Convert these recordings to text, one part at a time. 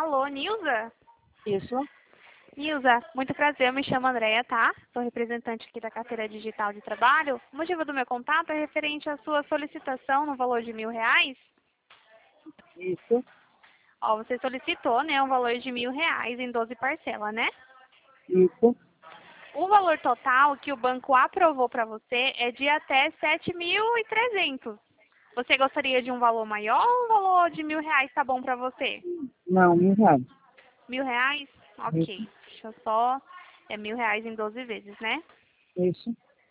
Alô, Nilza? Isso. Nilza, muito prazer, eu me chamo Andréia, tá? Sou representante aqui da carteira digital de trabalho. O motivo do meu contato é referente à sua solicitação no valor de R$ 1.000. Isso. Ó, você solicitou, né, um valor de R$ 1.000 em 12 parcelas, né? Isso. O valor total que o banco aprovou para você é de até 7.300. Você gostaria de um valor maior ou um valor de R$ 1.000 tá bom para você? Não, R$ 1.000. R$ 1.000? Isso. Ok. Deixa eu só... É R$ 1.000 em 12 vezes, né? Isso.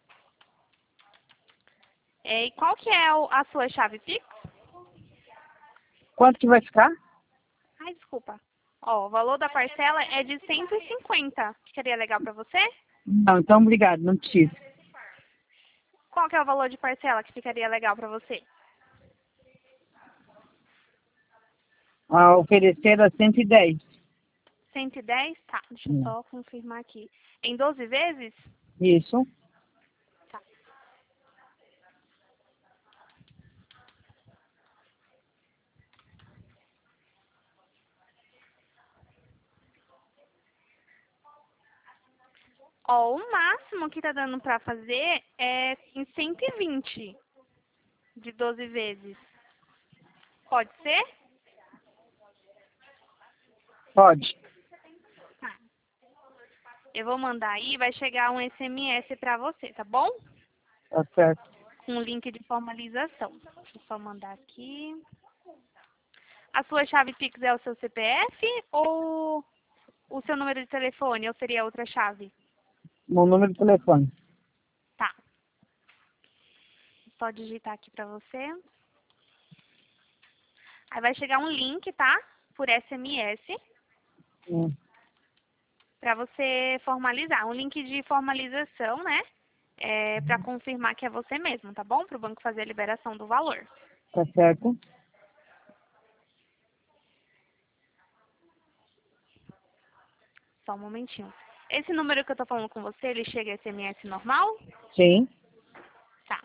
E qual que é a sua chave Pix? Quanto que vai ficar? Ai, desculpa. Ó, o valor da parcela é de 150. Ficaria legal para você? Não, então obrigado, não preciso. Qual que é o valor de parcela que ficaria legal para você? A oferecer a 110. 110? Tá, deixa eu só confirmar aqui. Em 12 vezes? Isso. Tá. Ó, o máximo que tá dando pra fazer é em 120 de 12 vezes. Pode ser? Pode. Tá. Eu vou mandar aí, vai chegar um SMS pra você, tá bom? Tá certo. Com um link de formalização. Deixa eu só mandar aqui. A sua chave Pix é o seu CPF ou o seu número de telefone ou seria outra chave? Meu número de telefone. Tá. Só digitar aqui pra você. Aí vai chegar um link, tá? Por SMS, pra você formalizar. Um link de formalização, né? Pra confirmar que é você mesmo, tá bom? Pro banco fazer a liberação do valor. Tá certo? Só um momentinho. Esse número que eu tô falando com você, ele chega SMS normal? Sim. Tá.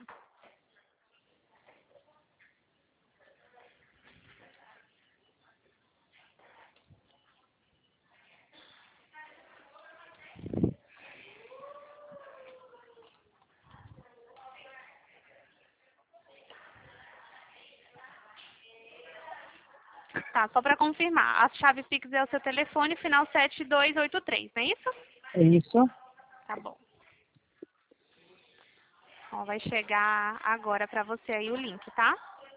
Tá, só pra confirmar. A chave Pix é o seu telefone, final 7283, não é isso? É isso. Tá bom. Ó, vai chegar agora pra você aí o link, tá?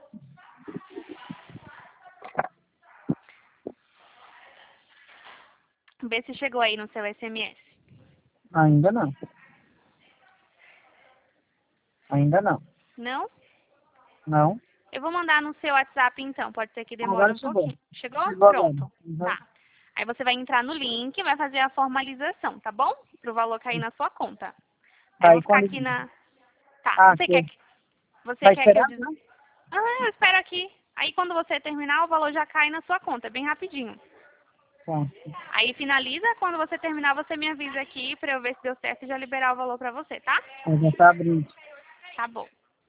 Vê se chegou aí no seu SMS. Ainda não. Ainda não. Não? Não. Eu vou mandar no seu WhatsApp então, pode ser que demore Agora um chegou. pouquinho. Chegou? Chegou agora. Pronto. Uhum. Tá. Aí você vai entrar no link e vai fazer a formalização, tá bom? Pro valor cair na sua conta. Aí eu Tá, vou e ficar quando... aqui na... Tá, Ah, você quer que... que... Você Vai quer que eu... esperar, não? Ah, eu espero aqui. Aí quando você terminar, o valor já cai na sua conta, bem rapidinho. Tá. Aí finaliza, quando você terminar, você me avisa aqui pra eu ver se deu certo e já liberar o valor pra você, tá? Já tá abrindo. Tá bom.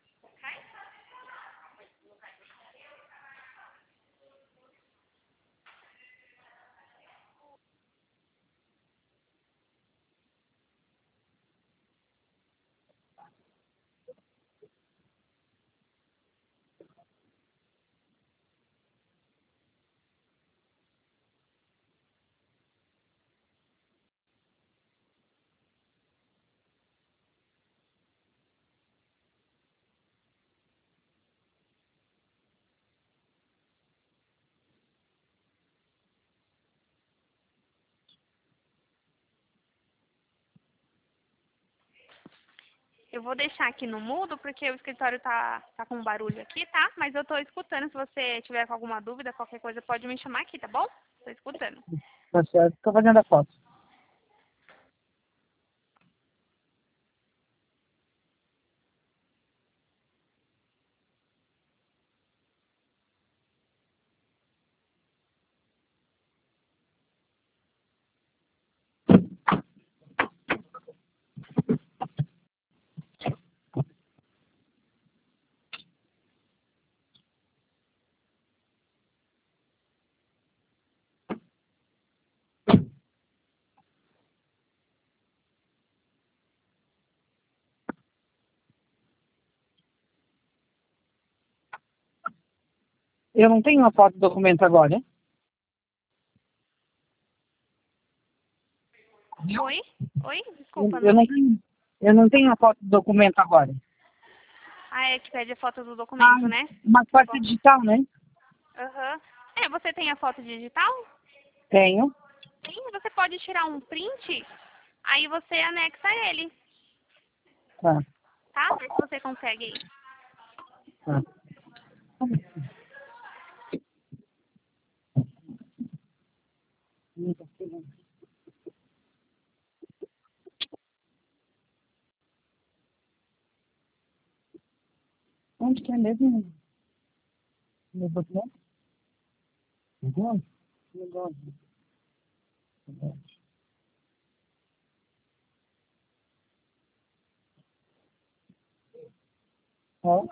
Eu vou deixar aqui no mudo, porque o escritório tá com barulho aqui, tá? Mas eu tô escutando. Se você tiver com alguma dúvida, qualquer coisa, pode me chamar aqui, tá bom? Tô escutando. Tá certo. Tô fazendo a foto. Eu não tenho uma foto do documento agora. Oi? Oi? Desculpa, Eu não não vi. tenho, eu não tenho a foto do documento agora. Ah, é que pede a foto do Ah, documento, né? uma Tá foto bom. digital, né? Aham. É, você tem a foto digital? Tenho. Sim, você pode tirar um print, aí você anexa ele, Tá, tá? Vê se você consegue aí. tá. Onde que é mesmo? No documento? Negócio? Negócio. Ó,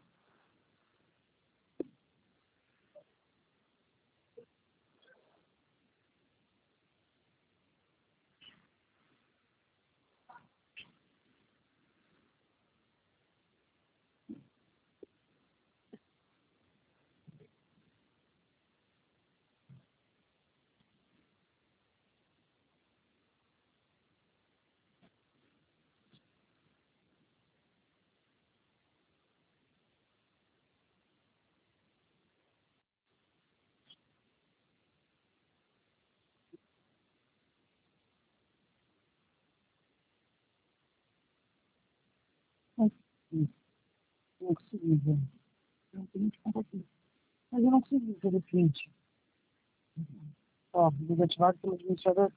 não consegui ver. Não tem que fazer aqui. Mas eu não consegui fazer print. Ó, desativado pelo administrador.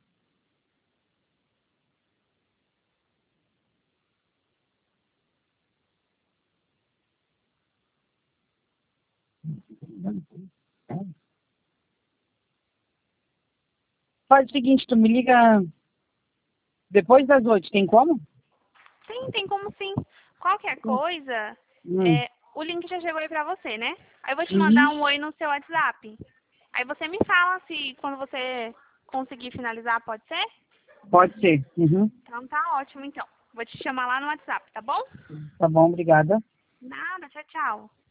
Faz o seguinte, tu me liga depois das 8, tem como? Sim, tem como sim. Qualquer coisa, Hum. o link já chegou aí pra você, né? Aí eu vou te mandar Uhum. um oi no seu WhatsApp. Aí você me fala se quando você conseguir finalizar, pode ser? Pode ser. Uhum. Então tá ótimo, então. Vou te chamar lá no WhatsApp, tá bom? Tá bom, obrigada. Nada, tchau, tchau.